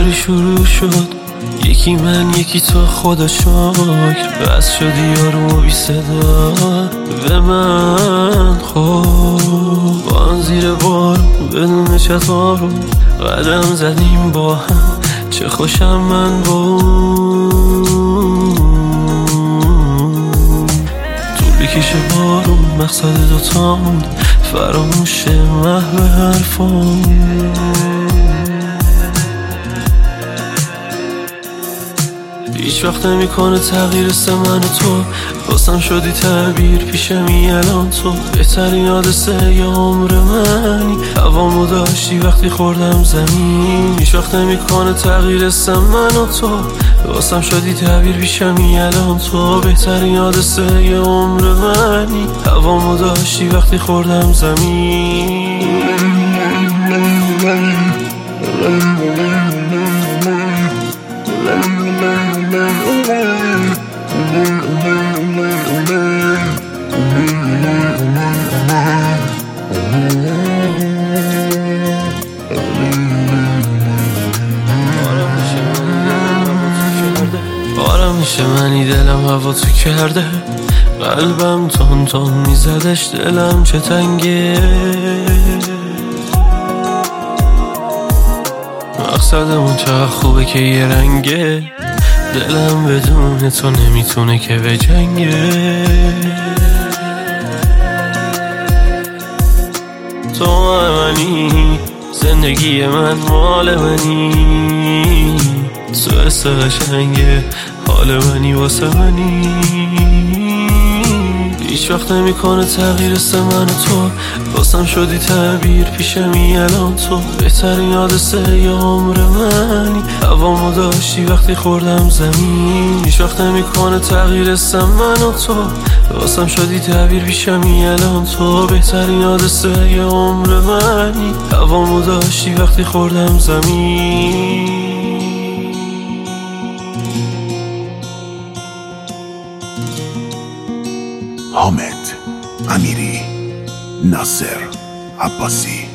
اینطوری شروع شد، یکی من یکی تو، خدا شکر بس شدی یارو و بی صدا به من. خب با هم زیر بارون بدون چطارو قدم زدیم با هم، چه خوشم من با اون. طول بکشه بارون مقصد دوتامون، فراموش محو حرفام. هیچ وقت نمیکنه تغییر من و تو، واسم شدی تعبیر پیشمی الان تو. بهترین حادثه ی عمر منی، هوامو داشتی وقتی خوردم زمین. هیچ وقت نمیکنه تغییر من و تو، واسم شدی تعبیر پیشمی الان تو. بهترین حادثه ی عمر منی، هوامو داشتی وقتی خوردم زمین. آرامش منی دلم هوا تو کرده، قلبم تون تون میزدش، دلم چه تنگه. مقصدمون چقدر خوبه که یه رنگه، دلم بدون تو نمیتونه که به جنگه. تو منی، زندگی من مال منی، تو حس قشنگه حال منی واسه منی. هیچ وقت نمیکنه تغییر من و تو، واسم شدی تعبیر پیشمی الان تو. بهترین حادثه ی عمر منی، هوامو داشتی وقتی خوردم زمین. هیچ وقت نمیکنه تغییر من و تو، واسم شدی تعبیر پیشمی الان تو. بهترین حادثه ی عمر منی، هوامو داشتی وقتی خوردم زمین. حامد امیری، ناصر عباسی.